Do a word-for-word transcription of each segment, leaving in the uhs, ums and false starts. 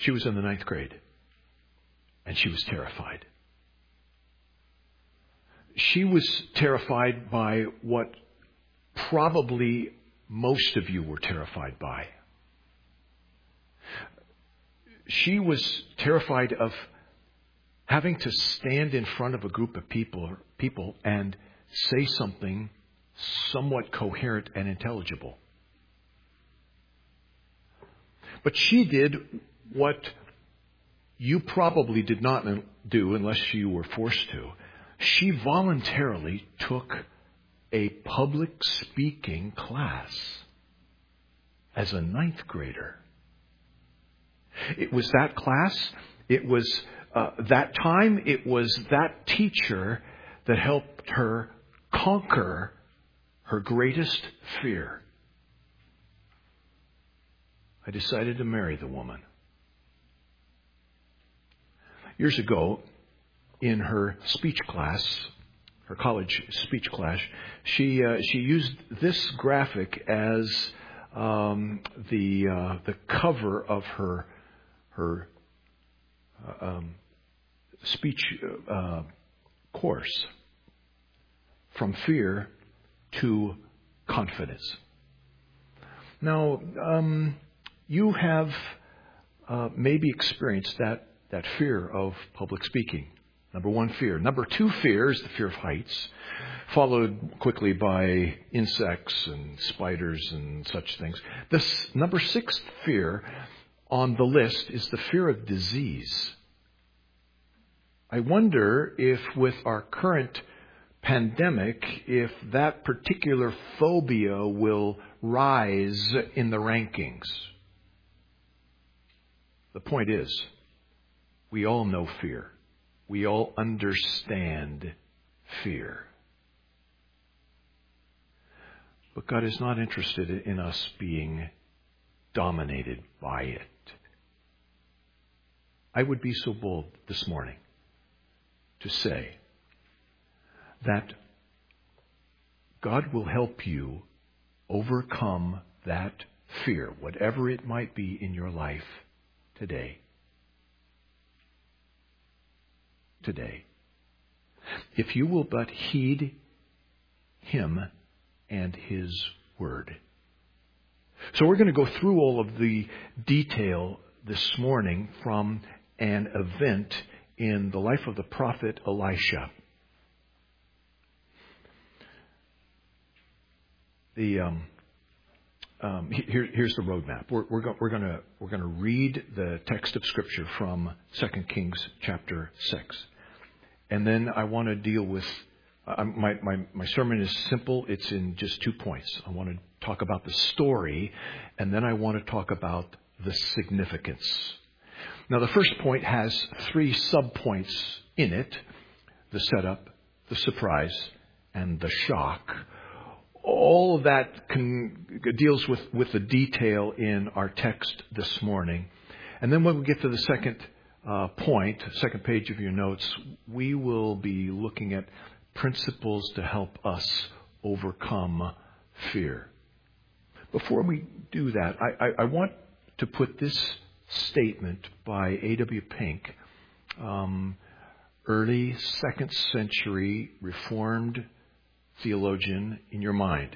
She was in the ninth grade. And she was terrified. She was terrified by what probably most of you were terrified by. She was terrified of having to stand in front of a group of people, people and say something somewhat coherent and intelligible. But she did what you probably did not do unless you were forced to. She voluntarily took a public speaking class as a ninth grader. It was that class, it was uh, that time, it was that teacher that helped her conquer her greatest fear. I decided to marry the woman. Years ago, in her speech class, her college speech class, she uh, she used this graphic as um, the uh, the cover of her her uh, um, speech uh, course, from fear to confidence. Now, um, you have uh, maybe experienced that that fear of public speaking. Number one fear. Number two fear is the fear of heights, followed quickly by insects and spiders and such things. This number six fear on the list is the fear of disease. I wonder if with our current pandemic, if that particular phobia will rise in the rankings. The point is, we all know fear. We all understand fear. But God is not interested in us being dominated by it. I would be so bold this morning to say that God will help you overcome that fear, whatever it might be in your life today. Today. If you will but heed Him and His Word. So we're going to go through all of the detail this morning from an event in the life of the prophet Elisha. The um, um, here, here's the roadmap. We're, we're, go, we're going to we're going to read the text of Scripture from Second Kings chapter six. And then I want to deal with, uh, my, my, my sermon is simple. It's in just two points. I want to talk about the story, and then I want to talk about the significance. Now, the first point has three subpoints in it: the setup, the surprise, and the shock. All of that can, deals with, with the detail in our text this morning. And then when we get to the second Uh, point, second page of your notes, we will be looking at principles to help us overcome fear. Before we do that, I, I, I want to put this statement by A W Pink, um, early second century Reformed theologian, in your mind.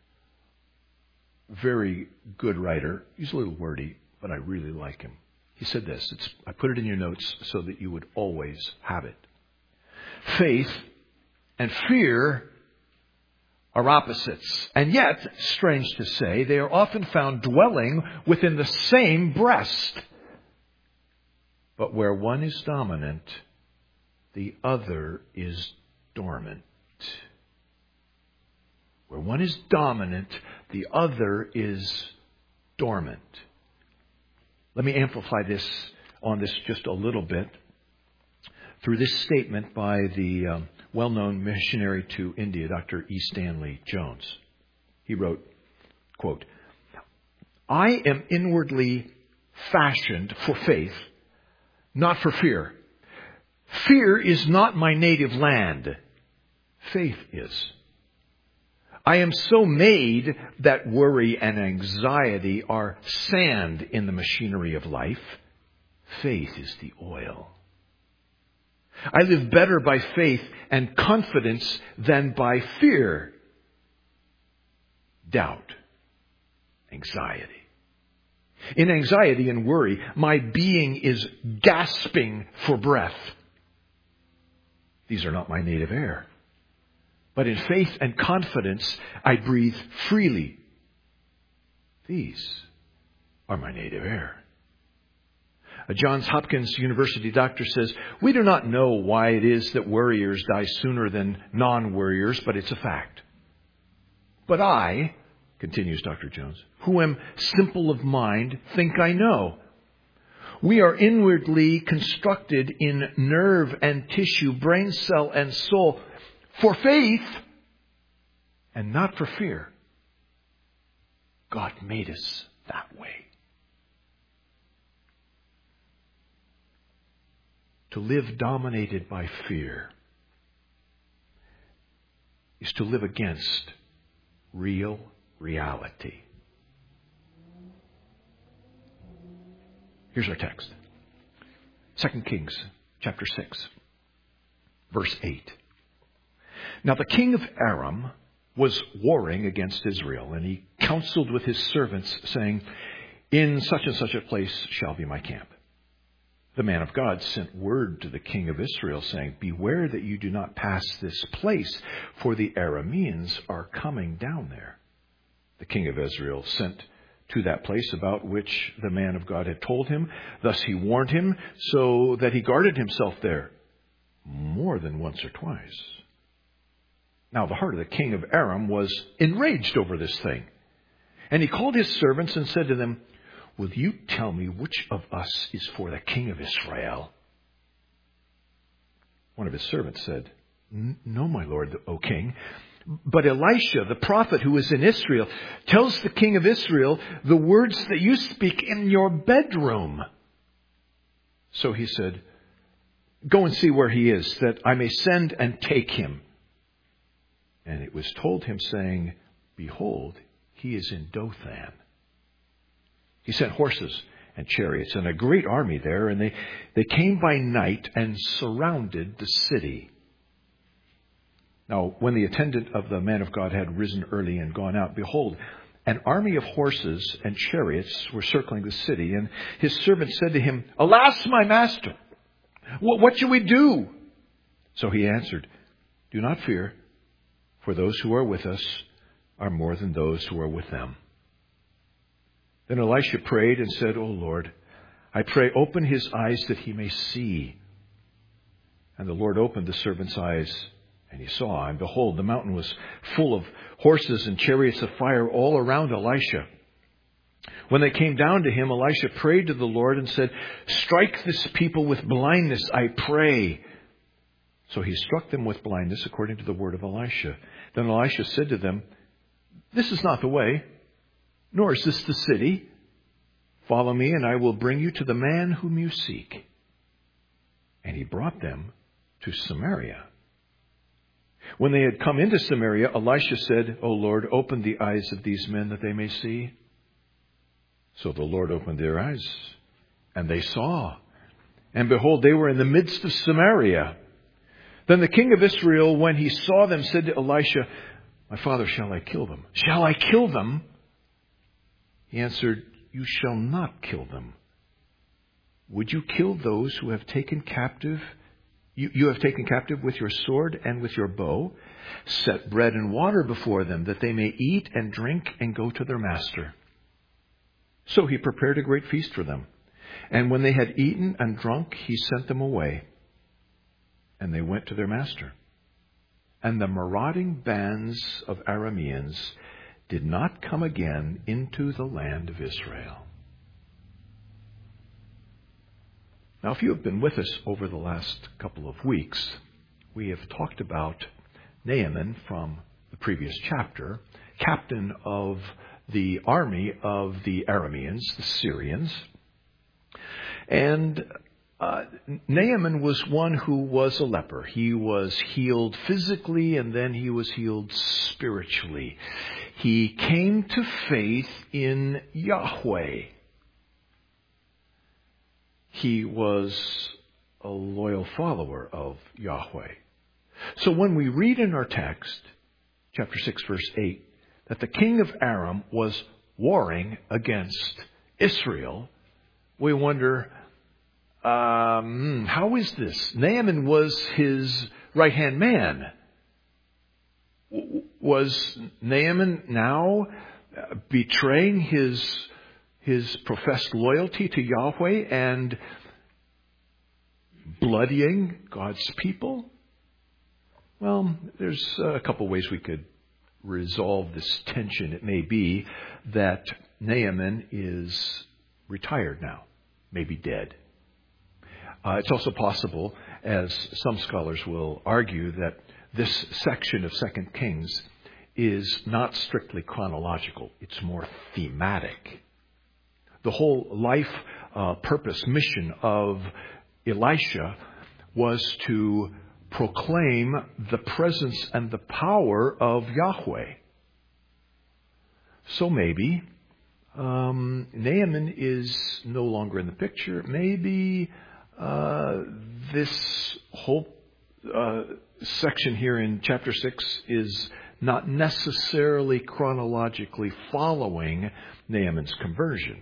Very good writer. He's a little wordy, but I really like him. He said this. It's, I put it in your notes so that you would always have it. Faith and fear are opposites. And yet, strange to say, they are often found dwelling within the same breast. But where one is dominant, the other is dormant. Where one is dominant, the other is dormant. Let me amplify this on this just a little bit through this statement by the um, well-known missionary to India, Doctor E. Stanley Jones. He wrote, quote, "I am inwardly fashioned for faith, not for fear. Fear is not my native land. Faith is. I am so made that worry and anxiety are sand in the machinery of life. Faith is the oil. I live better by faith and confidence than by fear, doubt, anxiety. In anxiety and worry, my being is gasping for breath. These are not my native air. But in faith and confidence, I breathe freely. These are my native air. A Johns Hopkins University doctor says, we do not know why it is that worriers die sooner than non-worriers, but it's a fact. But I, continues Doctor Jones, who am simple of mind, think I know. We are inwardly constructed in nerve and tissue, brain cell and soul for faith and not for fear. God made us that way. To live dominated by fear is to live against real reality. Here's our text. Second Kings chapter six, verse eight. Now the king of Aram was warring against Israel, and he counseled with his servants, saying, in such and such a place shall be my camp. The man of God sent word to the king of Israel, saying, beware that you do not pass this place, for the Arameans are coming down there. The king of Israel sent to that place about which the man of God had told him. Thus he warned him, so that he guarded himself there more than once or twice. Now the heart of the king of Aram was enraged over this thing. And he called his servants and said to them, will you tell me which of us is for the king of Israel? One of his servants said, no, my lord, O king. But Elisha, the prophet who is in Israel, tells the king of Israel the words that you speak in your bedroom. So he said, go and see where he is, that I may send and take him. And it was told him, saying, behold, he is in Dothan. He sent horses and chariots and a great army there, and they, they came by night and surrounded the city. Now, when the attendant of the man of God had risen early and gone out, behold, an army of horses and chariots were circling the city, and his servant said to him, alas, my master, what shall we do? So he answered, do not fear, for those who are with us are more than those who are with them. Then Elisha prayed and said, O Lord, I pray, open his eyes that he may see. And the Lord opened the servant's eyes, and he saw, and behold, the mountain was full of horses and chariots of fire all around Elisha. When they came down to him, Elisha prayed to the Lord and said, strike this people with blindness, I pray. So he struck them with blindness according to the word of Elisha. Then Elisha said to them, this is not the way, nor is this the city. Follow me, and I will bring you to the man whom you seek. And he brought them to Samaria. When they had come into Samaria, Elisha said, O Lord, open the eyes of these men that they may see. So the Lord opened their eyes, and they saw. And behold, they were in the midst of Samaria. Then the king of Israel, when he saw them, said to Elisha, my father, shall I kill them? Shall I kill them? He answered, you shall not kill them. Would you kill those who have taken captive? You, you have taken captive with your sword and with your bow. Set bread and water before them, that they may eat and drink and go to their master. So he prepared a great feast for them. And when they had eaten and drunk, he sent them away. And they went to their master. And the marauding bands of Arameans did not come again into the land of Israel. Now, if you have been with us over the last couple of weeks, we have talked about Naaman from the previous chapter, captain of the army of the Arameans, the Syrians. And uh, Naaman was one who was a leper. He was healed physically, and then he was healed spiritually. He came to faith in Yahweh. he was a loyal follower of Yahweh. So when we read in our text, chapter six, verse eight, that the king of Aram was warring against Israel, we wonder, um, how is this? Naaman was his right-hand man. Was Naaman now betraying his, his professed loyalty to Yahweh and bloodying God's people? Well, there's a couple ways we could resolve this tension. It may be that Naaman is retired now, maybe dead. Uh, it's also possible, as some scholars will argue, that this section of Second Kings is not strictly chronological. It's more thematic. The whole life, uh, purpose, mission of Elisha was to proclaim the presence and the power of Yahweh. So maybe um, Naaman is no longer in the picture. Maybe uh, this whole uh, section here in chapter six is not necessarily chronologically following Naaman's conversion.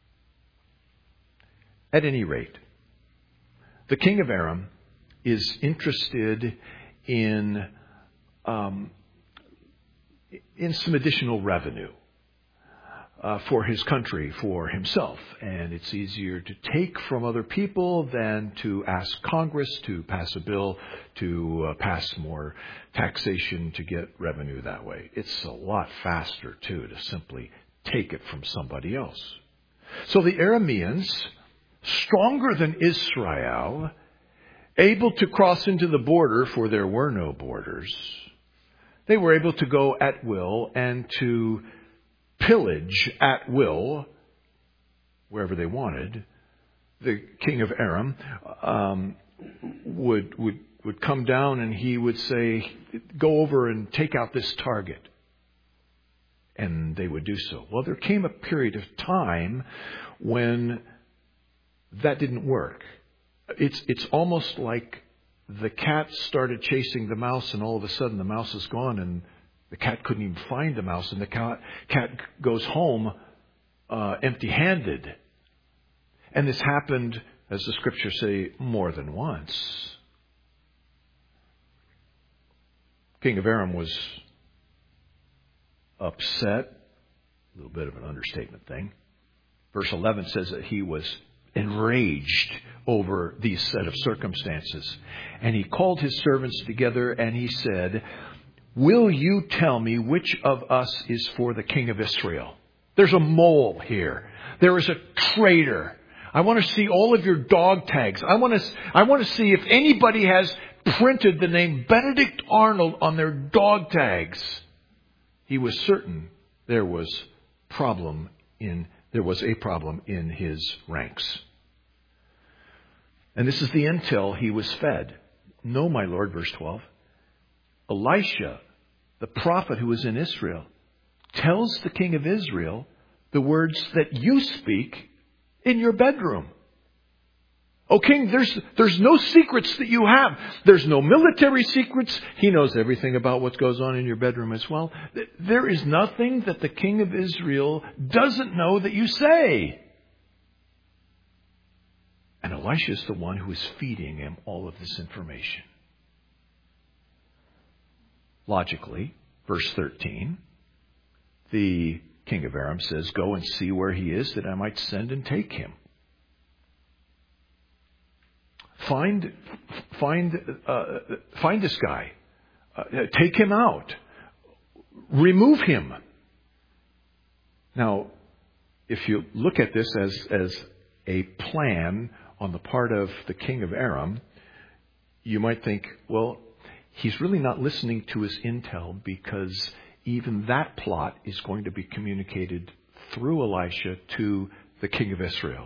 At any rate, the king of Aram is interested in um, in some additional revenue uh, for his country, for himself. And it's easier to take from other people than to ask Congress to pass a bill to uh, pass more taxation to get revenue that way. It's a lot faster, too, to simply take it from somebody else. So the Arameans, stronger than Israel, able to cross into the border, for there were no borders, they were able to go at will and to pillage at will wherever they wanted. The king of Aram um, would would would come down and he would say, "Go over and take out this target," and they would do so. Well, there came a period of time when that didn't work. It's it's almost like the cat started chasing the mouse, and all of a sudden the mouse is gone, and the cat couldn't even find the mouse, and the cat, cat goes home uh, empty-handed. And this happened, as the scriptures say, more than once. King of Aram was upset, a little bit of an understatement thing. Verse eleven says that he was enraged over these set of circumstances. And he called his servants together and he said, "Will you tell me which of us is for the king of Israel? There's a mole here. There is a traitor. I want to see all of your dog tags. I want to, I want to see if anybody has printed the name Benedict Arnold on their dog tags." He was certain there was problem in There was a problem in his ranks. And this is the intel he was fed. "No, my lord," verse twelve. "Elisha, the prophet who is in Israel, tells the king of Israel the words that you speak in your bedroom." "O king, there's, there's no secrets that you have. There's no military secrets. He knows everything about what goes on in your bedroom as well. There is nothing that the king of Israel doesn't know that you say." And Elisha is the one who is feeding him all of this information. Logically, verse thirteen, the king of Aram says, "Go and see where he is, that I might send and take him." Find, find, uh, find this guy. Uh, take him out. Remove him. Now, if you look at this as, as a plan on the part of the king of Aram, you might think, well, he's really not listening to his intel, because even that plot is going to be communicated through Elisha to the king of Israel.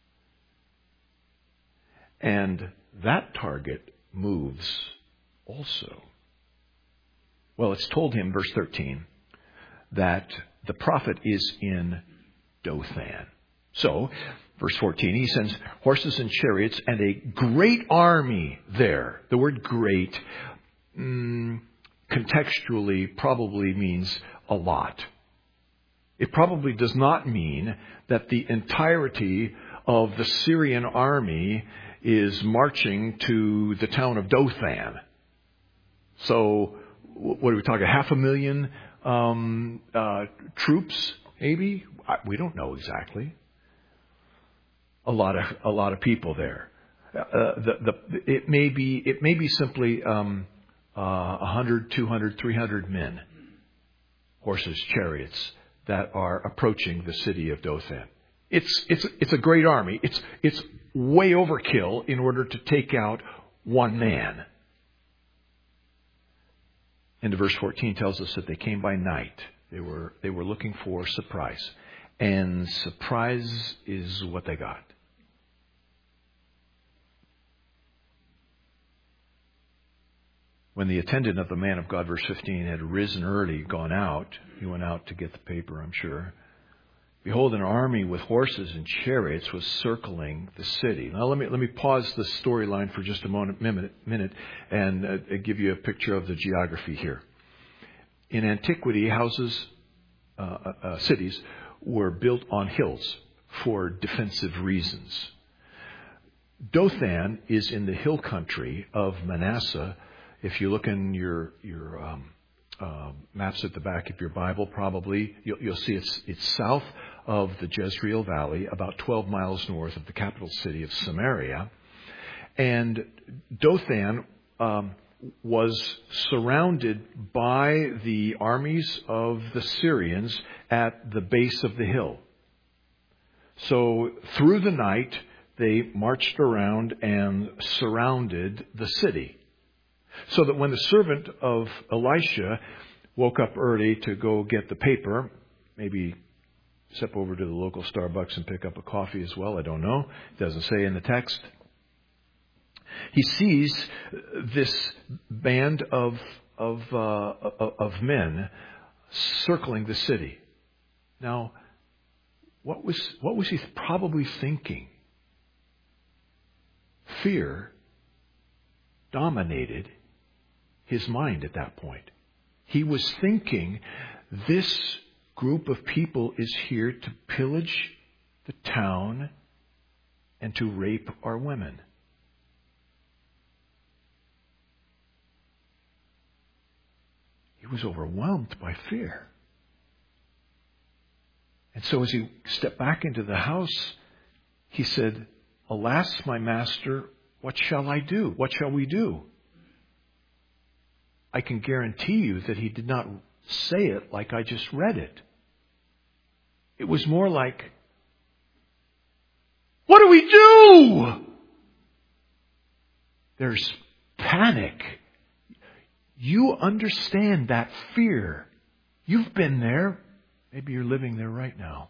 And that target moves also. Well, it's told him, verse thirteen, that the prophet is in Dothan. So Verse fourteen, he sends horses and chariots and a great army there. The word great mm, contextually probably means a lot. It probably does not mean that the entirety of the Syrian army is marching to the town of Dothan. So, what are we talking? Half a million um, uh, troops, maybe? We don't know exactly. A lot of a lot of people there. Uh, the, the, it may be it may be simply um, uh, one hundred, two hundred, three hundred men, horses, chariots that are approaching the city of Dothan. It's it's it's a great army. It's it's way overkill in order to take out one man. And verse fourteen tells us that they came by night. They were they were looking for surprise, and surprise is what they got. When the attendant of the man of God, verse fifteen, had risen early, gone out, he went out to get the paper, I'm sure. Behold, an army with horses and chariots was circling the city. Now let me let me pause the storyline for just a moment, minute, minute and uh, give you a picture of the geography here. In antiquity, houses, uh, uh, cities were built on hills for defensive reasons. Dothan is in the hill country of Manasseh. If you look in your your um, uh, maps at the back of your Bible, probably you'll, you'll see it's it's south of the Jezreel Valley, about twelve miles north of the capital city of Samaria, and Dothan um, was surrounded by the armies of the Syrians at the base of the hill. So through the night, they marched around and surrounded the city. So that when the servant of Elisha woke up early to go get the paper, maybe step over to the local Starbucks and pick up a coffee as well, I don't know. It doesn't say in the text. He sees this band of of uh, of men circling the city. Now, what was what was he probably thinking? Fear dominated his mind at that point. He was thinking, this group of people is here to pillage the town and to rape our women. He was overwhelmed by fear. And so as he stepped back into the house, he said, "Alas, my master, what shall I do? What shall we do?" I can guarantee you that he did not say it like I just read it. It was more like, what do we do? There's panic. You understand that fear. You've been there. Maybe you're living there right now.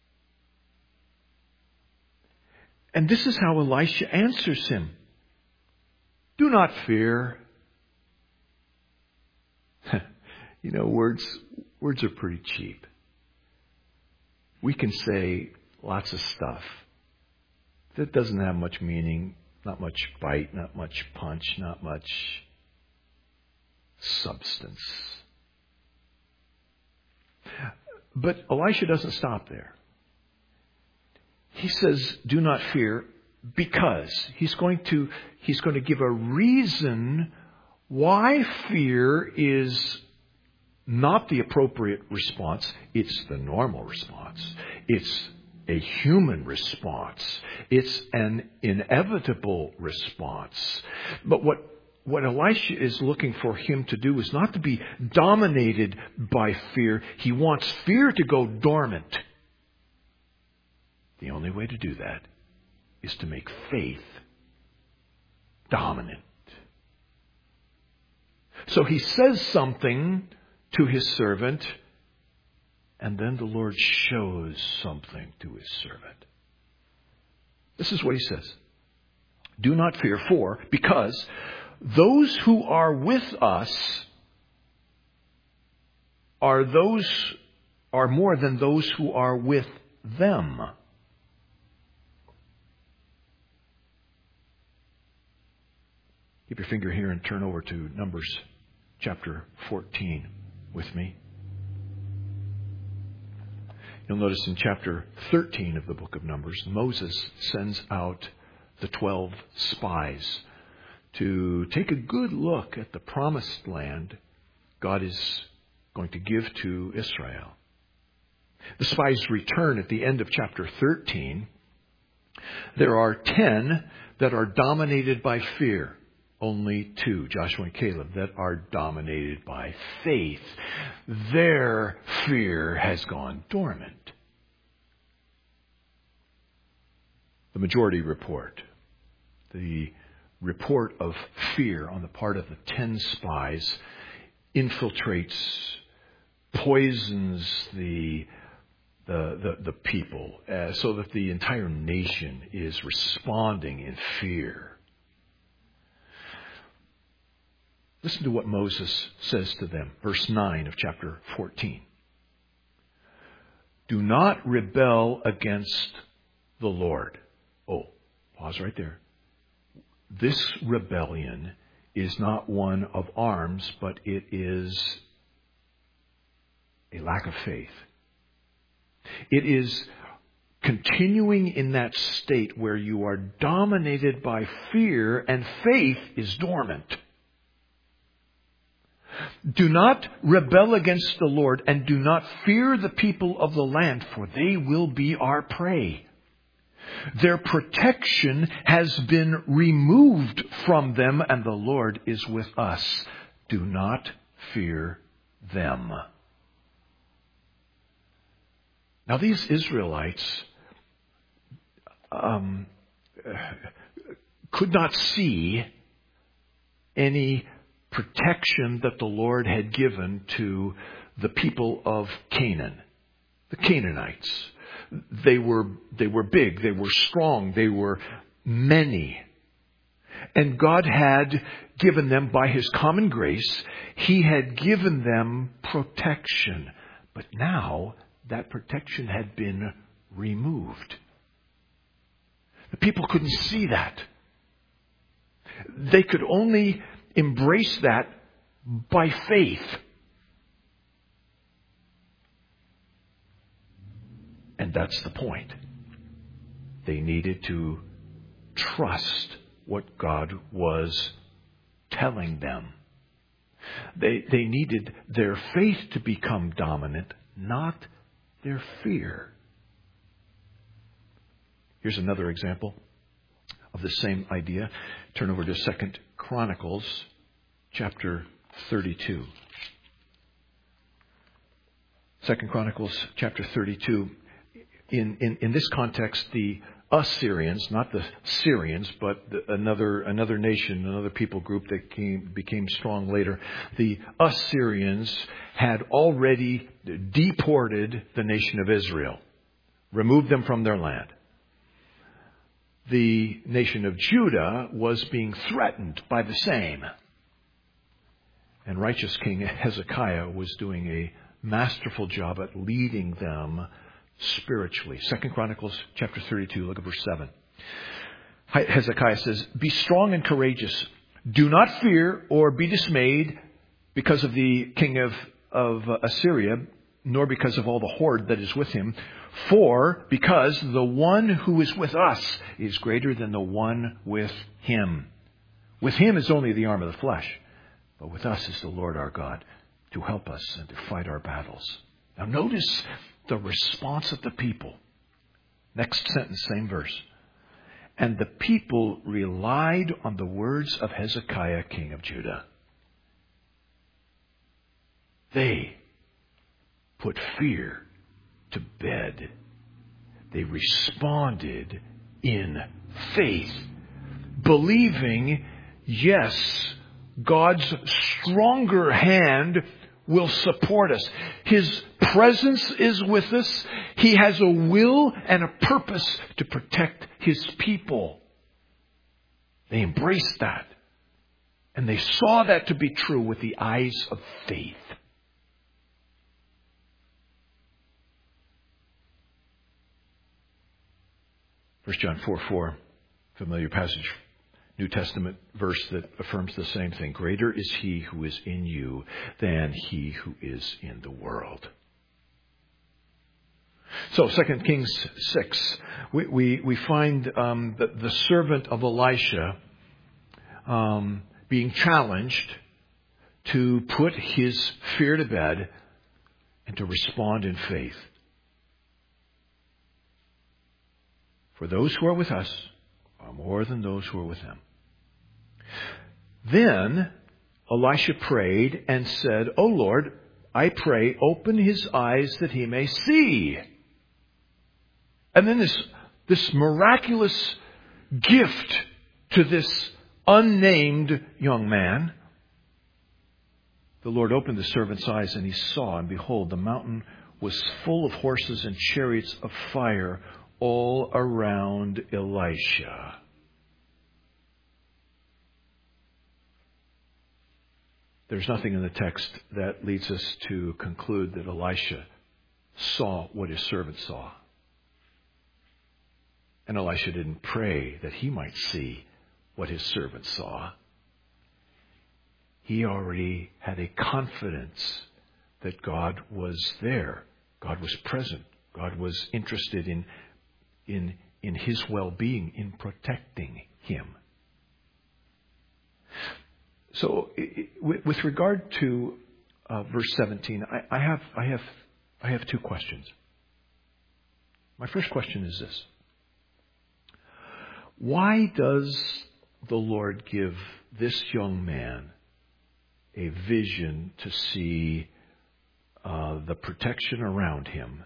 And this is how Elisha answers him. Do not fear. You know, words words are pretty cheap. We can say lots of stuff that doesn't have much meaning, not much bite, not much punch, not much substance. But Elisha doesn't stop there. He says, do not fear, because he's going to he's going to give a reason why fear is not the appropriate response. It's the normal response. It's a human response. It's an inevitable response. But what, what Elisha is looking for him to do is not to be dominated by fear. He wants fear to go dormant. The only way to do that is to make faith dominant. So he says something to his servant, and then the Lord shows something to his servant. This is what he says. Do not fear, for, because those who are with us are those are more than those who are with them. Keep your finger here and turn over to Numbers chapter fourteen with me. You'll notice in chapter thirteen of the book of Numbers, Moses sends out the twelve spies to take a good look at the promised land God is going to give to Israel. The spies return at the end of chapter thirteen. There are ten that are dominated by fear. Only two, Joshua and Caleb, that are dominated by faith. Their fear has gone dormant. The majority report, the report of fear on the part of the ten spies, infiltrates, poisons the the the, the people, uh, so that the entire nation is responding in fear. Listen to what Moses says to them, verse nine of chapter fourteen. Do not rebel against the Lord. Oh, pause right there. This rebellion is not one of arms, but it is a lack of faith. It is continuing in that state where you are dominated by fear and faith is dormant. Do not rebel against the Lord, and do not fear the people of the land, for they will be our prey. Their protection has been removed from them, and the Lord is with us. Do not fear them. Now, these Israelites um, could not see any protection that the Lord had given to the people of Canaan, the Canaanites. They were, they were big, they were strong, they were many. And God had given them, by His common grace, He had given them protection. But now that protection had been removed. The people couldn't see that. They could only embrace that by faith. And that's the point. They needed to trust what God was telling them. They, they needed their faith to become dominant, not their fear. Here's another example of the same idea. Turn over to Second Chronicles chapter thirty-two. Second Chronicles chapter thirty-two. In, in, in this context, the Assyrians, not the Syrians, but the, another another nation, another people group that came, became strong later, the Assyrians had already deported the nation of Israel, removed them from their land. The nation of Judah was being threatened by the same. And righteous King Hezekiah was doing a masterful job at leading them spiritually. Second Chronicles chapter thirty-two, look at verse seven. Hezekiah says, "Be strong and courageous. Do not fear or be dismayed because of the king of, of Assyria, nor because of all the horde that is with him. For, because the one who is with us is greater than the one with him. With him is only the arm of the flesh, but with us is the Lord our God to help us and to fight our battles." Now notice the response of the people. Next sentence, same verse. "And the people relied on the words of Hezekiah, king of Judah." They put fear to bed. They responded in faith, believing, yes, God's stronger hand will support us. His presence is with us. He has a will and a purpose to protect His people. They embraced that. And they saw that to be true with the eyes of faith. First John four four, familiar passage. New Testament verse that affirms the same thing. Greater is he who is in you than he who is in the world. So, Second Kings six, we, we, we find um, the, the servant of Elisha um, being challenged to put his fear to bed and to respond in faith. For those who are with us are more than those who are with them. Then Elisha prayed and said, O Lord, I pray, open his eyes that he may see. And then this, this miraculous gift to this unnamed young man. The Lord opened the servant's eyes and he saw, and behold, the mountain was full of horses and chariots of fire all around Elisha. There's nothing in the text that leads us to conclude that Elisha saw what his servant saw. And Elisha didn't pray that he might see what his servant saw. He already had a confidence that God was there. God was present. God was interested in, in, in his well-being, in protecting him. So, with regard to uh, verse seventeen, I, I have, I have, I have two questions. My first question is this: why does the Lord give this young man a vision to see uh, the protection around him,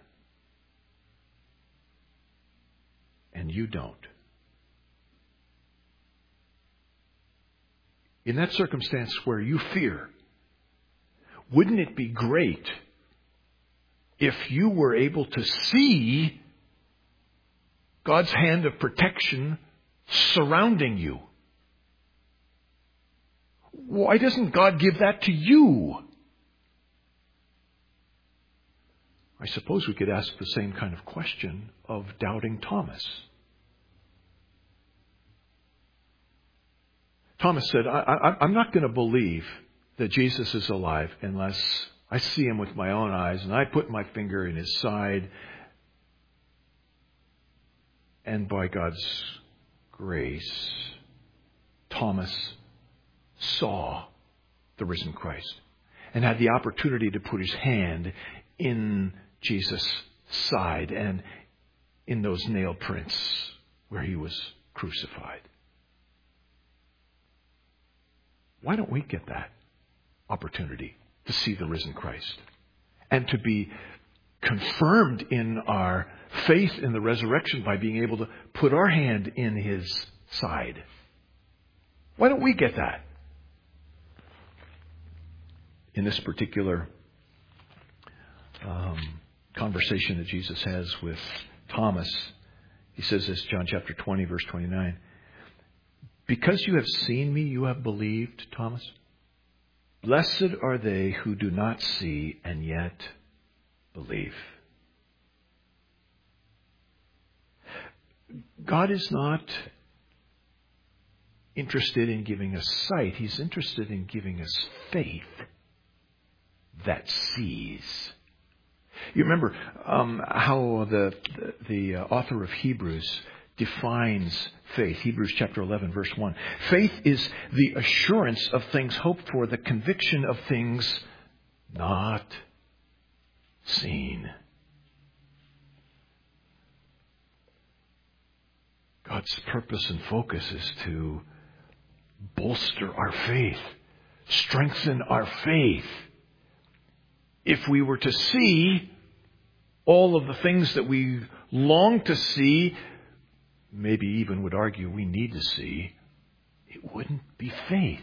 and you don't? In that circumstance where you fear, wouldn't it be great if you were able to see God's hand of protection surrounding you? Why doesn't God give that to you? I suppose we could ask the same kind of question of doubting Thomas. Thomas said, I, I, I'm not going to believe that Jesus is alive unless I see him with my own eyes and I put my finger in his side. And by God's grace, Thomas saw the risen Christ and had the opportunity to put his hand in Jesus' side and in those nail prints where he was crucified. Why don't we get that opportunity to see the risen Christ and to be confirmed in our faith in the resurrection by being able to put our hand in his side? Why don't we get that? In this particular um, conversation that Jesus has with Thomas, he says this, John chapter twenty, verse twenty-nine. Because you have seen me, you have believed, Thomas. Blessed are they who do not see and yet believe. God is not interested in giving us sight. He's interested in giving us faith that sees. You remember um, how the, the, the author of Hebrews defines faith. Hebrews chapter eleven, verse one. Faith is the assurance of things hoped for, the conviction of things not seen. God's purpose and focus is to bolster our faith, strengthen our faith. If we were to see all of the things that we long to see, maybe even would argue we need to see, it wouldn't be faith.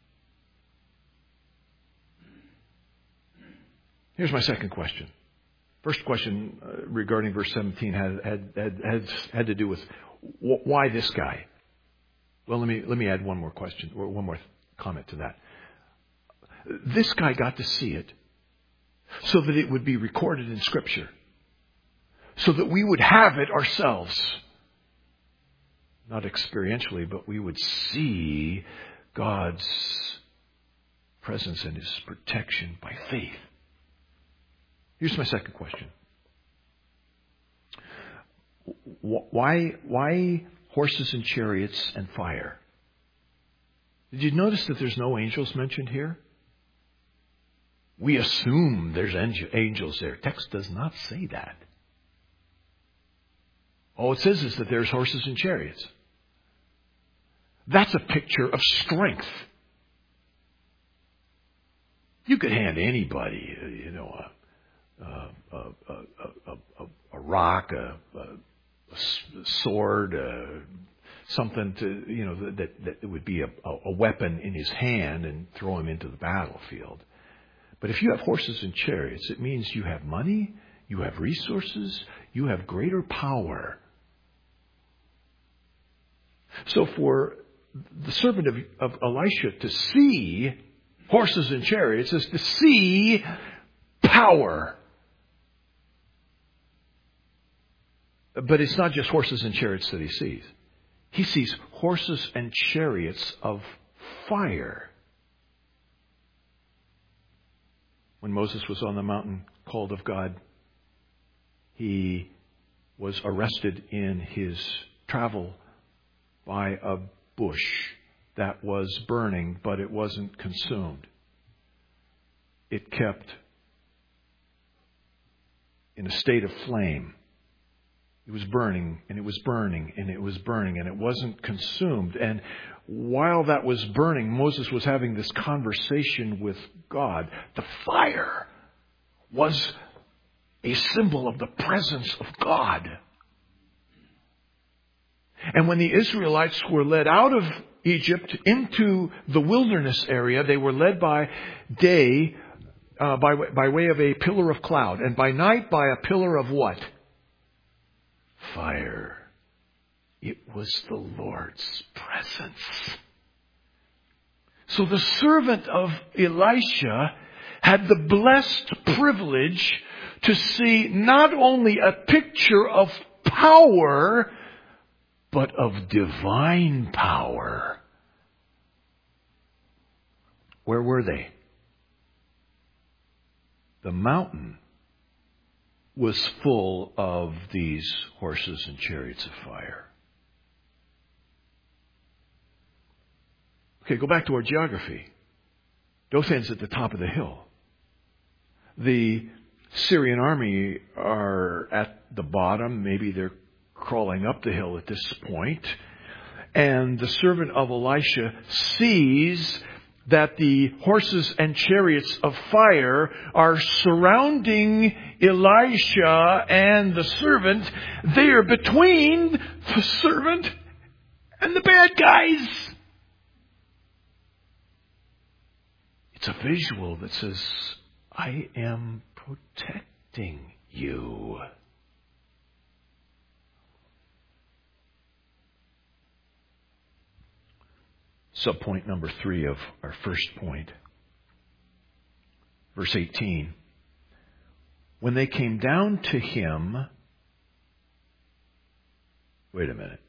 Here's my second question. First question uh, regarding verse seventeen had, had, had, had, had to do with wh- why this guy? Well, let me, let me add one more question, or one more comment to that. This guy got to see it so that it would be recorded in Scripture, so that we would have it ourselves. not experientially, but we would see God's presence and His protection by faith. Here's my second question. Why, why horses and chariots and fire? Did you notice that there's no angels mentioned here? We assume there's angels there. Text does not say that. All it says is that there's horses and chariots. That's a picture of strength. You could hand anybody, you know, a, a, a, a, a, a rock, a, a, a sword, a, something to, you know, that, that would be a, a weapon in his hand and throw him into the battlefield. But if you have horses and chariots, it means you have money, you have resources, you have greater power. So for the servant of, of Elisha to see horses and chariots is to see power. But it's not just horses and chariots that he sees. He sees horses and chariots of fire. When Moses was on the mountain called of God, he was arrested in his travel by a bush that was burning, but it wasn't consumed. It kept in a state of flame. It was burning, and it was burning, and it was burning, and it wasn't consumed. And while that was burning, Moses was having this conversation with God. The fire was a symbol of the presence of God. And when the Israelites were led out of Egypt into the wilderness area, they were led by day, uh, by, by way of a pillar of cloud, and by night by a pillar of what? Fire. It was the Lord's presence. So the servant of Elisha had the blessed privilege to see not only a picture of power, but of divine power. Where were they? The mountain was full of these horses and chariots of fire. Okay, go back to our geography. Dothan's at the top of the hill. The Syrian army are at the bottom. Maybe they're crawling up the hill at this point. And the servant of Elisha sees that the horses and chariots of fire are surrounding Elisha and the servant. They are between the servant and the bad guys. It's a visual that says, I am protecting you. Subpoint number three of our first point. Verse eighteen. When they came down to him, wait a minute.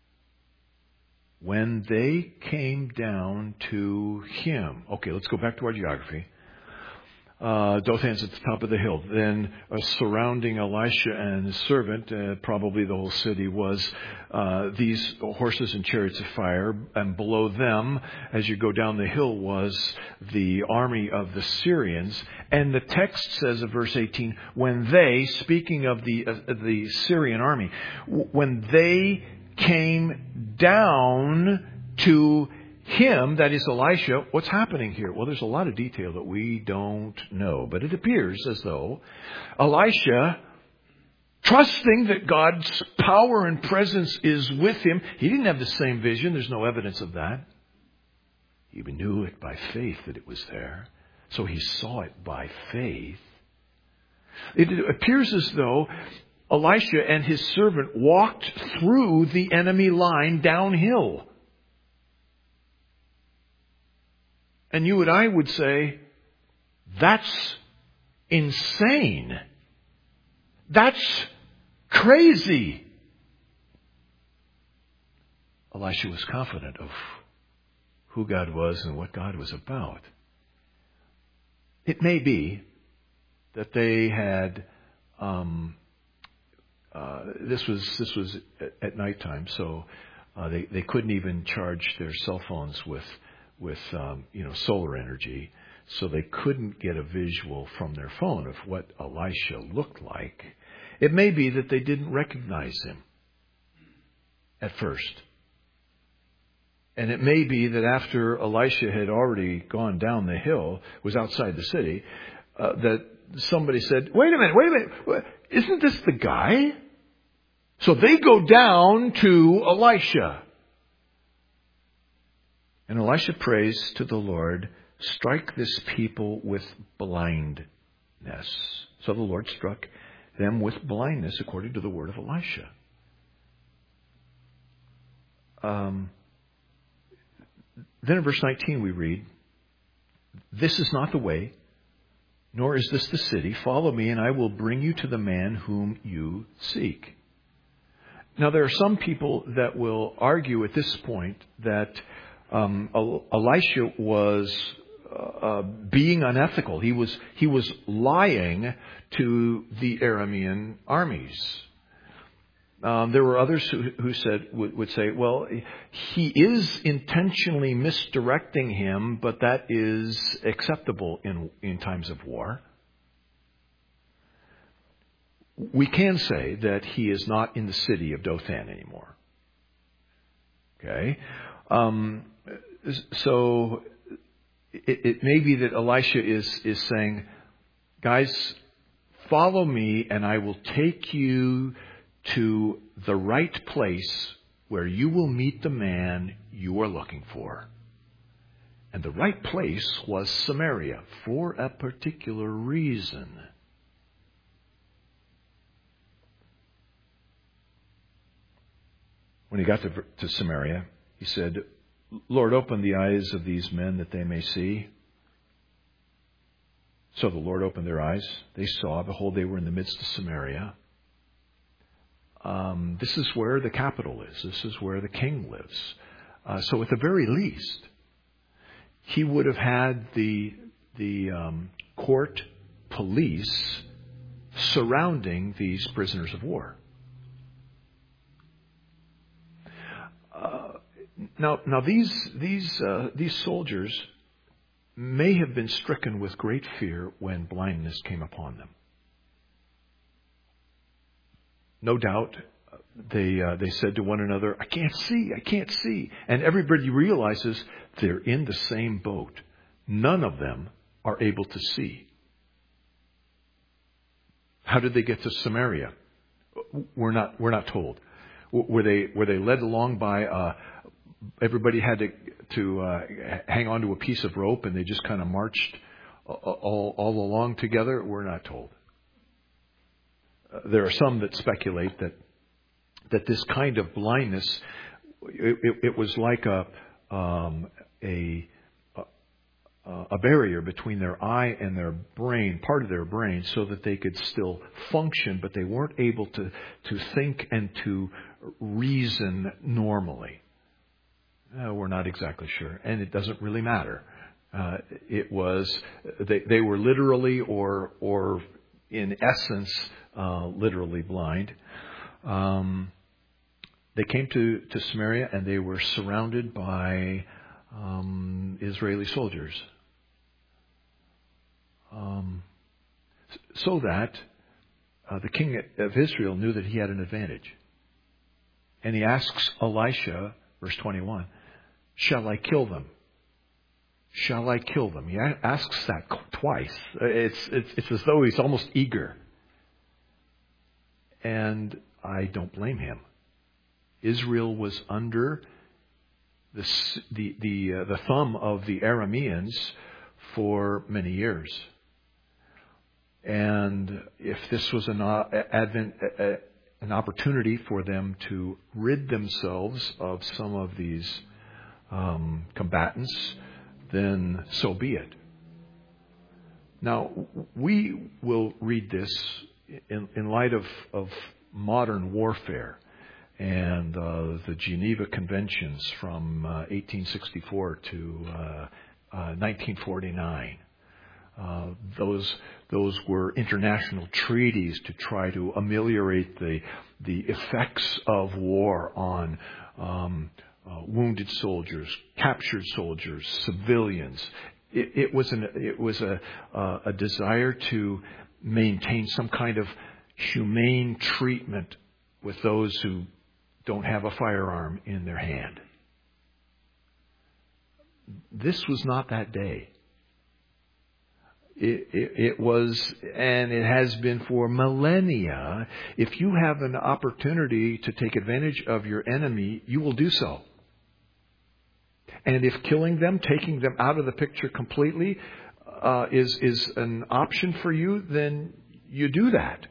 When they came down to him. Okay, let's go back to our geography. Uh, Dothan's at the top of the hill. Then uh, surrounding Elisha and his servant, uh, probably the whole city, was uh, these horses and chariots of fire. And below them, as you go down the hill, was the army of the Syrians. And the text says of verse eighteen, when they, speaking of the uh, the Syrian army, when they came down to him, that is Elisha, what's happening here? Well, there's a lot of detail that we don't know. But it appears as though Elisha, trusting that God's power and presence is with him, he didn't have the same vision. There's no evidence of that. He knew it by faith that it was there. So he saw it by faith. It appears as though Elisha and his servant walked through the enemy line downhill. And you and I would say, that's insane. That's crazy. Elisha was confident of who God was and what God was about. It may be that they had, um, uh, this was this was at, at nighttime, so uh, they they couldn't even charge their cell phones with with um, you know solar energy, so they couldn't get a visual from their phone of what Elisha looked like. It may be that they didn't recognize him at first. And it may be that after Elisha had already gone down the hill, was outside the city, uh, that somebody said, wait a minute, wait a minute, isn't this the guy? So they go down to Elisha. And Elisha prays to the Lord, strike this people with blindness. So the Lord struck them with blindness according to the word of Elisha. Um, then in verse nineteen we read, this is not the way, nor is this the city. Follow me, and I will bring you to the man whom you seek. Now there are some people that will argue at this point that um, Elisha was uh, being unethical. He was he was lying to the Aramean armies. Um, there were others who, who said would, would say, well, he is intentionally misdirecting him, but that is acceptable in in times of war. We can say that he is not in the city of Dothan anymore. Okay, um, so it, it may be that Elisha is is saying, guys, follow me, and I will take you to the right place where you will meet the man you are looking for. And the right place was Samaria for a particular reason. When he got to, to Samaria, he said, Lord, open the eyes of these men that they may see. So the Lord opened their eyes. They saw, behold, they were in the midst of Samaria. Um, this is where the capital is. This is where the king lives. Uh, so at the very least, he would have had the the um, court police surrounding these prisoners of war. Uh, now, now these these uh, these soldiers may have been stricken with great fear when blindness came upon them. No doubt, they uh, they said to one another, I can't see, I can't see. And everybody realizes they're in the same boat. None of them are able to see. How did they get to Samaria? We're not we're not told. Were they were they led along by uh, everybody had to to uh, hang on to a piece of rope and they just kind of marched all all along together? We're not told. There are some that speculate that that this kind of blindness, it, it, it was like a, um, a a a barrier between their eye and their brain, part of their brain, so that they could still function, but they weren't able to to think and to reason normally. Uh, we're not exactly sure, and it doesn't really matter. Uh, it was they they were literally or or in essence. Uh, literally blind. Um, they came to, to Samaria and they were surrounded by um, Israeli soldiers. Um, so that uh, the king of Israel knew that he had an advantage. And he asks Elisha, verse twenty-one, shall I kill them? Shall I kill them? He asks that twice. It's, it's, it's as though he's almost eager. And I don't blame him. Israel was under the the the, uh, the thumb of the Arameans for many years. And if this was an advent, uh, an opportunity for them to rid themselves of some of these um, combatants, then so be it. Now, we will read this in, in light of, of modern warfare. and uh, the Geneva Conventions from uh, eighteen sixty-four to uh, uh, nineteen forty-nine. Uh, those those were international treaties to try to ameliorate the the effects of war on um, uh, wounded soldiers, captured soldiers, civilians. It, it was an it was a uh, a desire to maintain some kind of humane treatment with those who don't have a firearm in their hand. This was not that day. It, it, it was, and it has been for millennia. If you have an opportunity to take advantage of your enemy, you will do so. And if killing them, taking them out of the picture completely, uh, is is an option for you, then you do that.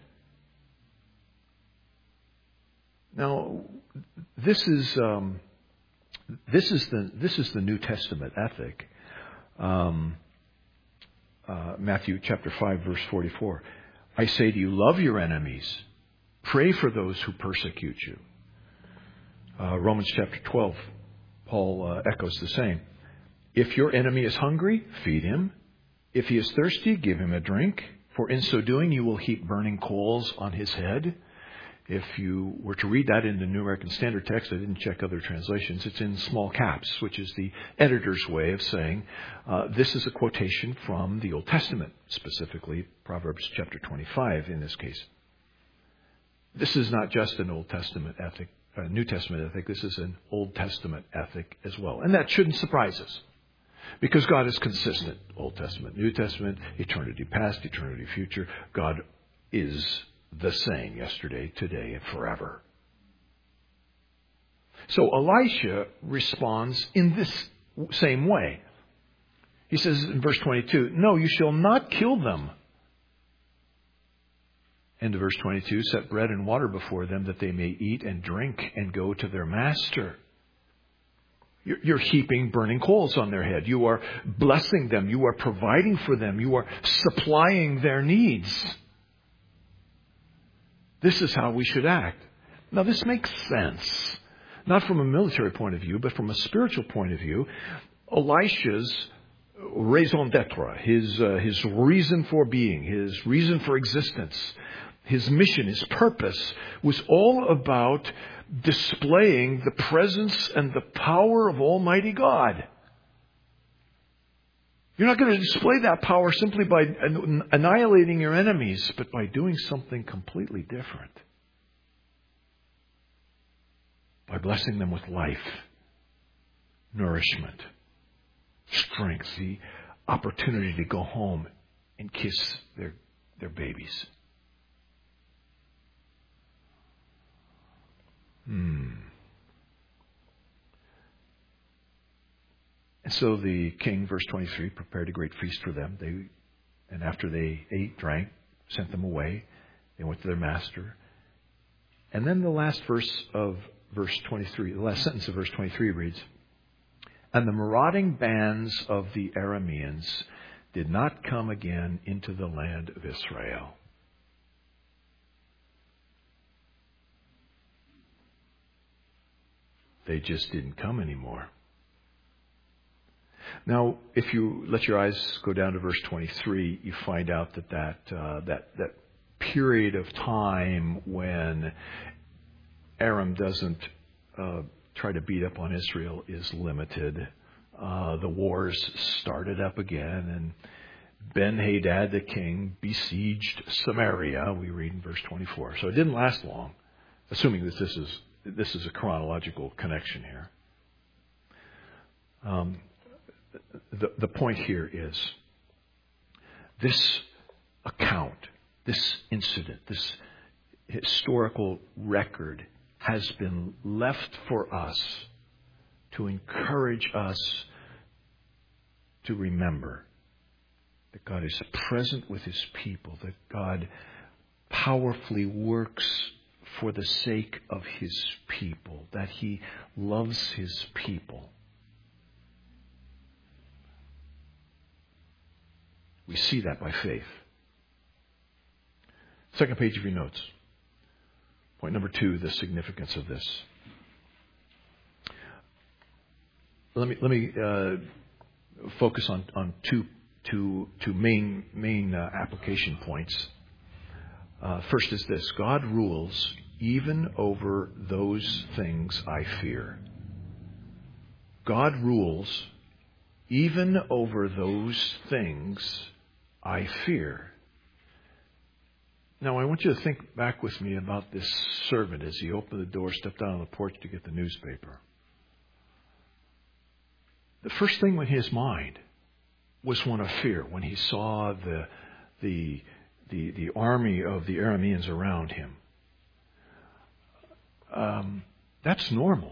Now, this is um, this is the this is the New Testament ethic. Um, uh, Matthew chapter five, verse forty-four. I say to you, love your enemies, pray for those who persecute you. Uh, Romans chapter twelve. Paul uh, echoes the same. If your enemy is hungry, feed him. If he is thirsty, give him a drink. For in so doing, you will heap burning coals on his head. If you were to read that in the New American Standard Text, I didn't check other translations, it's in small caps, which is the editor's way of saying uh, this is a quotation from the Old Testament, specifically Proverbs chapter twenty-five in this case. This is not just an Old Testament ethic. Uh, New Testament ethic, this is an Old Testament ethic as well. And that shouldn't surprise us, because God is consistent. Old Testament, New Testament, eternity past, eternity future. God is the same yesterday, today, and forever. So Elisha responds in this same way. He says in verse twenty-two, no, you shall not kill them. End of verse twenty-two, set bread and water before them that they may eat and drink and go to their master. You're, you're heaping burning coals on their head. You are blessing them. You are providing for them. You are supplying their needs. This is how we should act. Now, this makes sense. Not from a military point of view, but from a spiritual point of view. Elisha's raison d'etre, his, uh, his reason for being, his reason for existence, his mission, his purpose was all about displaying the presence and the power of Almighty God. You're not going to display that power simply by annihilating your enemies, but by doing something completely different. By blessing them with life, nourishment, strength, the opportunity to go home and kiss their, their babies. Hmm. And so the king, verse twenty-three, prepared a great feast for them. They, and after they ate, drank, sent them away. They went to their master. And then the last verse of verse twenty-three, the last sentence of verse twenty-three reads, and the marauding bands of the Arameans did not come again into the land of Israel. They just didn't come anymore. Now, if you let your eyes go down to verse twenty-three, you find out that that, uh, that, that period of time when Aram doesn't uh, try to beat up on Israel is limited. Uh, the wars started up again, and Ben-Hadad the king besieged Samaria, we read in verse twenty-four. So it didn't last long, assuming that this is this is a chronological connection here. Um, the, the point here is this account, this incident, this historical record has been left for us to encourage us to remember that God is present with His people, that God powerfully works for the sake of His people, that He loves His people. We see that by faith. Second page of your notes. Point number two, the significance of this. Let me let me uh, focus on, on two two two main main uh, application points. Uh, first is this: God rules even over those things I fear. God rules even over those things I fear. Now, I want you to think back with me about this servant as he opened the door, stepped out on the porch to get the newspaper. The first thing in his mind was one of fear when he saw the the the, the army of the Arameans around him. Um, that's normal.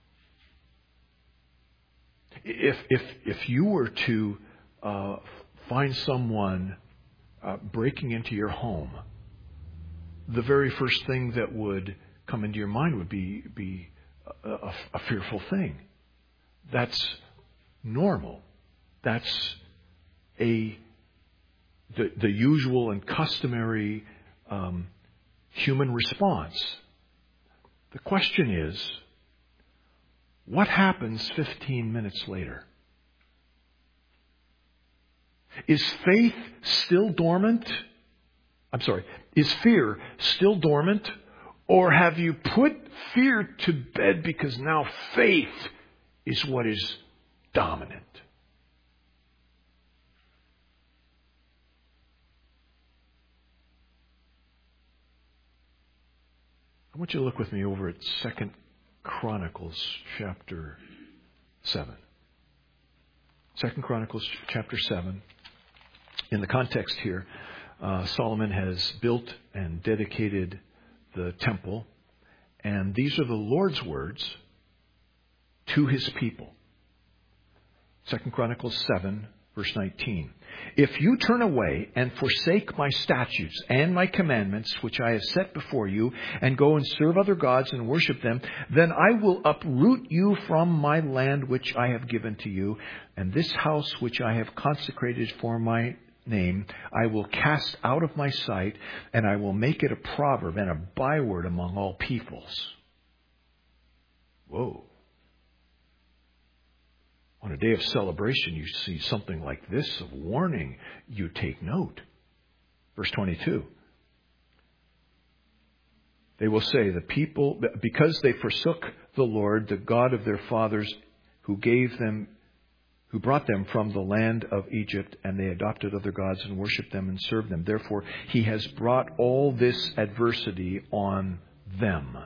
If if if you were to uh, find someone uh, breaking into your home, the very first thing that would come into your mind would be be a, a, a fearful thing. That's normal. That's a the the usual and customary um, human response. The question is, what happens fifteen minutes later? Is faith still dormant? I'm sorry. Is fear still dormant? Or have you put fear to bed because now faith is what is dominant? I want you to look with me over at Second Chronicles chapter seven. Second Chronicles chapter seven. In the context here, uh, Solomon has built and dedicated the temple, and these are the Lord's words to his people. Second Chronicles seven, verse nineteen. If you turn away and forsake my statutes and my commandments, which I have set before you, and go and serve other gods and worship them, then I will uproot you from my land which I have given to you, and this house which I have consecrated for my name I will cast out of my sight, and I will make it a proverb and a byword among all peoples. Whoa. On a day of celebration, you see something like this, of warning. You take note. Verse twenty-two. They will say, the people, because they forsook the Lord, the God of their fathers, who gave them, who brought them from the land of Egypt, and they adopted other gods and worshipped them and served them. Therefore, he has brought all this adversity on them.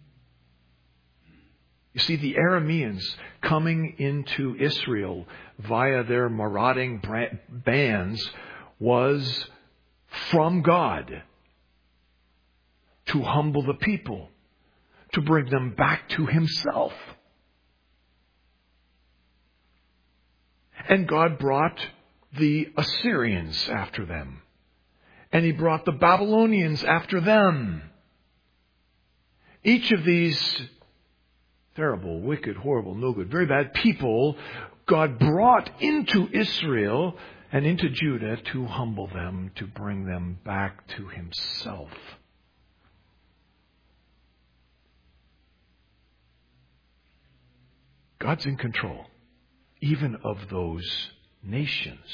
You see, the Arameans coming into Israel via their marauding bands was from God to humble the people, to bring them back to himself. And God brought the Assyrians after them. And he brought the Babylonians after them. Each of these terrible, wicked, horrible, no good, very bad people, God brought into Israel and into Judah to humble them, to bring them back to himself. God's in control, even of those nations.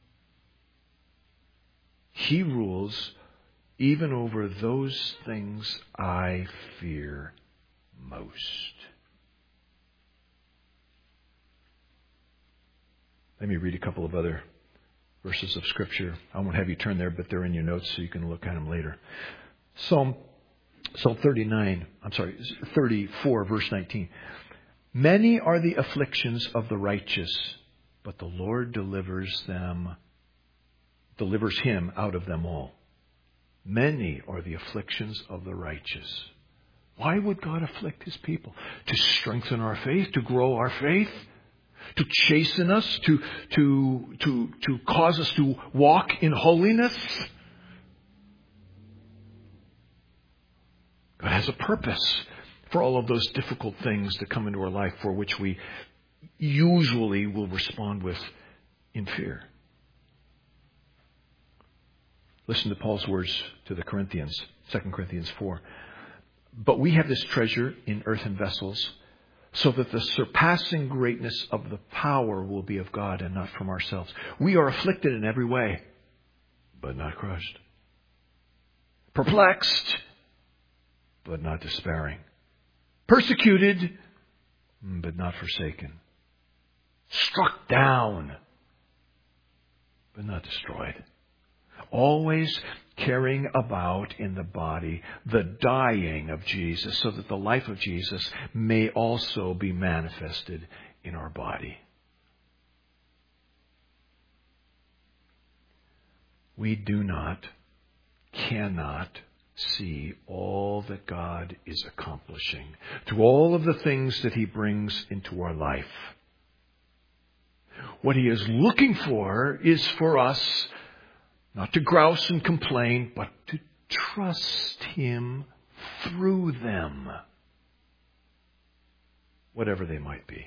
He rules even over those things I fear most. Let me read a couple of other verses of Scripture. I won't have you turn there, but they're in your notes so you can look at them later. Psalm, Psalm thirty-nine, I'm sorry, thirty-four, verse nineteen. Many are the afflictions of the righteous, but the Lord delivers them, delivers him out of them all. Many are the afflictions of the righteous. Why would God afflict his people? To strengthen our faith, to grow our faith, to chasten us, to, to, to, to cause us to walk in holiness. God has a purpose for all of those difficult things that come into our life, for which we usually will respond with in fear. Listen to Paul's words to the Corinthians, Second Corinthians four. But we have this treasure in earthen vessels, so that the surpassing greatness of the power will be of God and not from ourselves. We are afflicted in every way, but not crushed. Perplexed, but not despairing. Persecuted, but not forsaken. Struck down, but not destroyed. Always carrying about in the body the dying of Jesus, so that the life of Jesus may also be manifested in our body. We do not, cannot see all that God is accomplishing through all of the things that He brings into our life. What He is looking for is for us not to grouse and complain, but to trust Him through them, whatever they might be.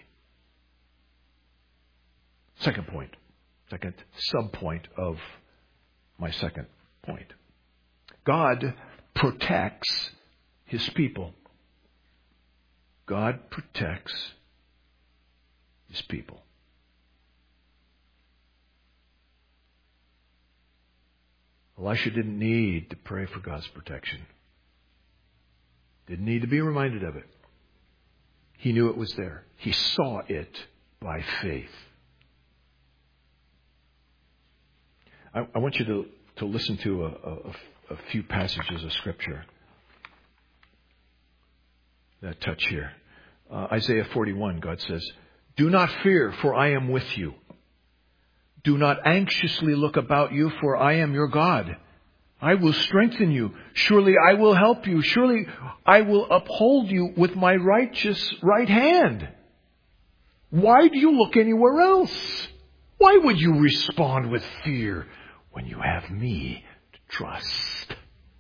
Second point, second sub-point of my second point. God protects His people. God protects His people. Elisha didn't need to pray for God's protection. Didn't need to be reminded of it. He knew it was there. He saw it by faith. I, I want you to, to listen to a, a, a few passages of Scripture that touch here. Uh, Isaiah forty-one, God says, "Do not fear, for I am with you. Do not anxiously look about you, for I am your God. I will strengthen you. Surely I will help you. Surely I will uphold you with my righteous right hand." Why do you look anywhere else? Why would you respond with fear when you have me to trust?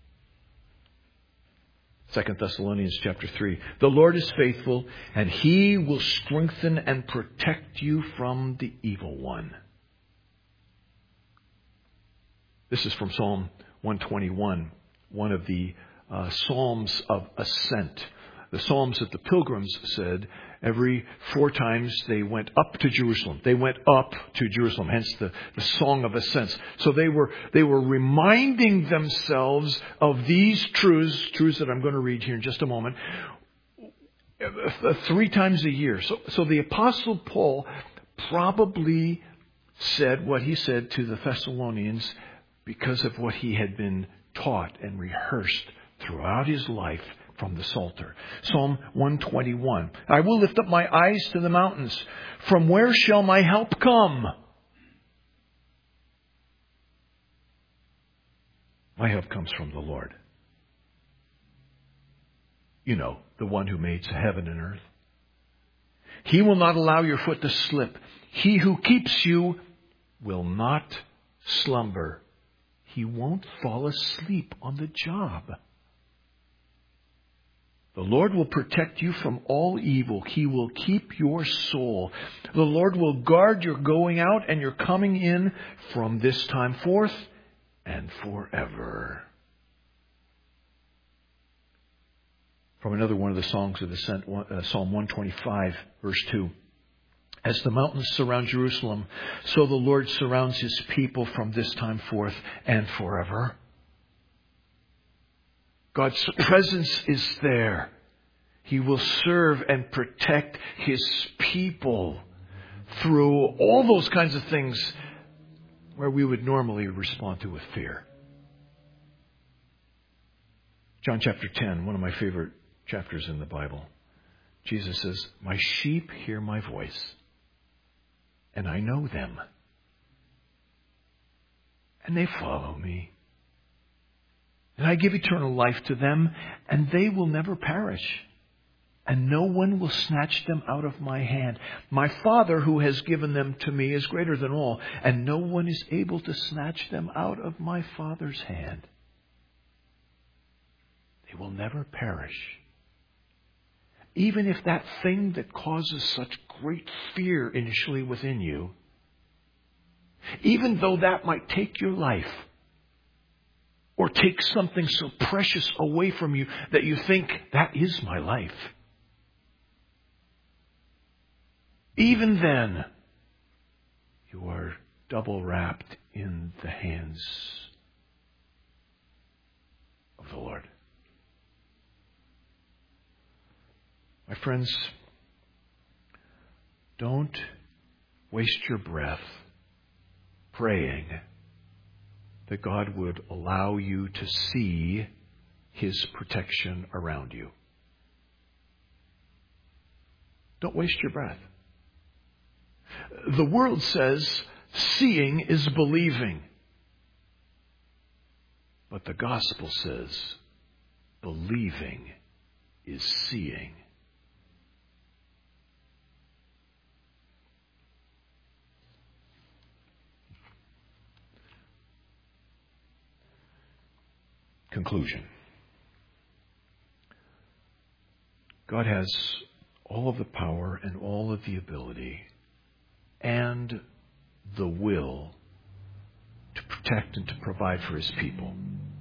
Second Thessalonians chapter three. "The Lord is faithful, and He will strengthen and protect you from the evil one." This is from Psalm one twenty-one, one of the uh, Psalms of Ascent. The Psalms that the pilgrims said every four times they went up to Jerusalem. They went up to Jerusalem, hence the, the Song of Ascents. So they were they were reminding themselves of these truths, truths that I'm going to read here in just a moment, three times a year. So, so the Apostle Paul probably said what he said to the Thessalonians because of what he had been taught and rehearsed throughout his life from the Psalter. Psalm one twenty-one. "I will lift up my eyes to the mountains. From where shall my help come? My help comes from the Lord." You know, the one who made heaven and earth. "He will not allow your foot to slip. He who keeps you will not slumber." He won't fall asleep on the job. "The Lord will protect you from all evil. He will keep your soul. The Lord will guard your going out and your coming in from this time forth and forever." From another one of the songs of Ascent, uh, Psalm one twenty-five, verse two. "As the mountains surround Jerusalem, so the Lord surrounds His people from this time forth and forever." God's presence is there. He will serve and protect His people through all those kinds of things where we would normally respond to with fear. John chapter ten, one of my favorite chapters in the Bible. Jesus says, "My sheep hear my voice, and I know them, and they follow me. And I give eternal life to them, and they will never perish, and no one will snatch them out of my hand. My Father who has given them to me is greater than all, and no one is able to snatch them out of my Father's hand. They will never perish." Even if that thing that causes such great fear initially within you, even though that might take your life, or take something so precious away from you that you think, that is my life. Even then, you are double wrapped in the hands of the Lord. My friends, don't waste your breath praying that God would allow you to see His protection around you. Don't waste your breath. The world says seeing is believing. But the gospel says believing is seeing. Conclusion. God has all of the power and all of the ability and the will to protect and to provide for His people.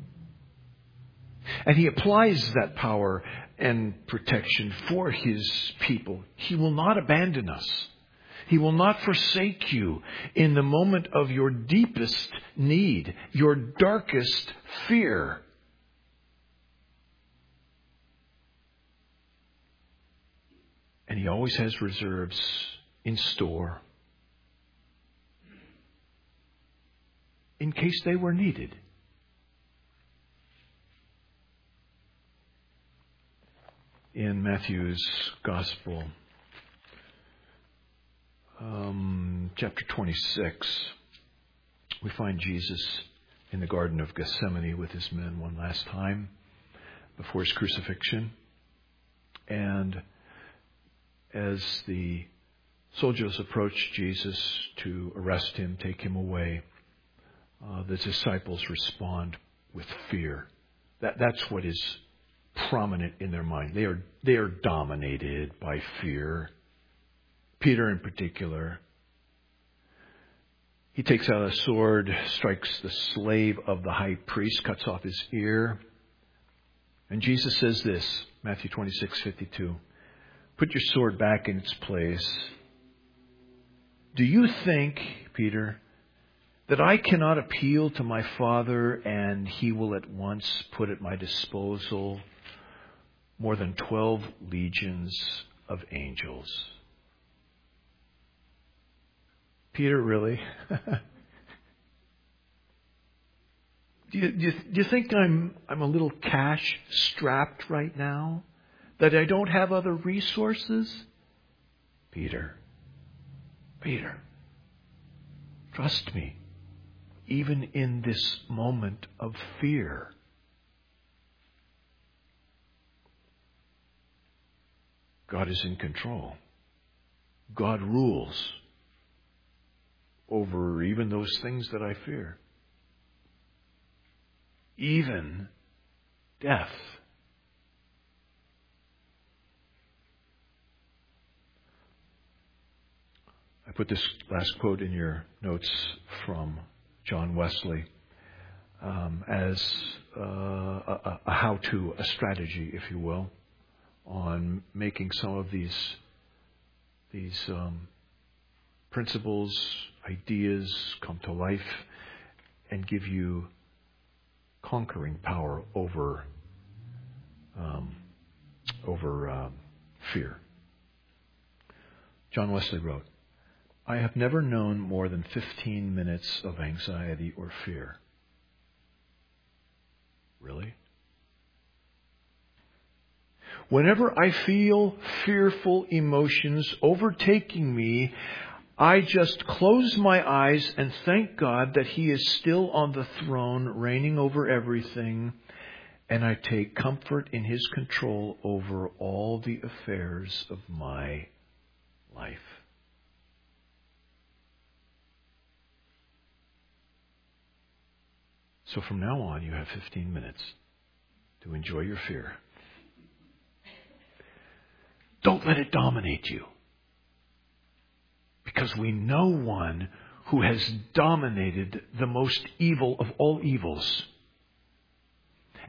And He applies that power and protection for His people. He will not abandon us. He will not forsake you in the moment of your deepest need, your darkest fear. And He always has reserves in store in case they were needed. In Matthew's Gospel, um, chapter twenty-six, we find Jesus in the Garden of Gethsemane with His men one last time before His crucifixion. And as the soldiers approach Jesus to arrest Him, take Him away, uh, the disciples respond with fear. That, that's what is prominent in their mind. They are, they are dominated by fear. Peter in particular. He takes out a sword, strikes the slave of the high priest, cuts off his ear. And Jesus says this, Matthew twenty-six fifty-two. Put your sword back in its place. Do you think, Peter, that I cannot appeal to my Father and He will at once put at my disposal more than twelve legions of angels? Peter, really? do, you, do, you, do you think I'm I'm a little cash strapped right now? That I don't have other resources? Peter, Peter, trust me, even in this moment of fear. God is in control. God rules over even those things that I fear. Even death. I put this last quote in your notes from John Wesley um, as uh, a, a how-to, a strategy, if you will, on making some of these these um, principles, ideas come to life and give you conquering power over um, over um, fear. John Wesley wrote, I have never known more than fifteen minutes of anxiety or fear. Really? Whenever I feel fearful emotions overtaking me, I just close my eyes and thank God that He is still on the throne, reigning over everything, and I take comfort in His control over all the affairs of my life. So from now on, you have fifteen minutes to enjoy your fear. Don't let it dominate you. Because we know one who has dominated the most evil of all evils.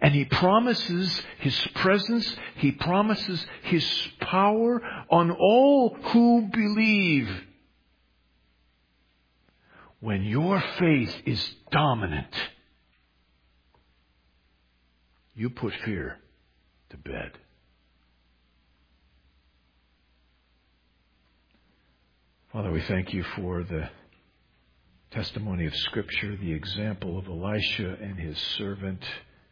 And He promises His presence. He promises His power on all who believe. When your faith is dominant, you put fear to bed. Father, we thank You for the testimony of Scripture, the example of Elisha and his servant.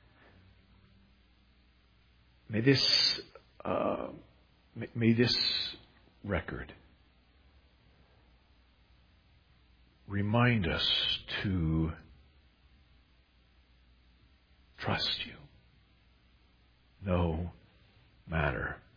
May this, uh, may this record remind us to trust You, no matter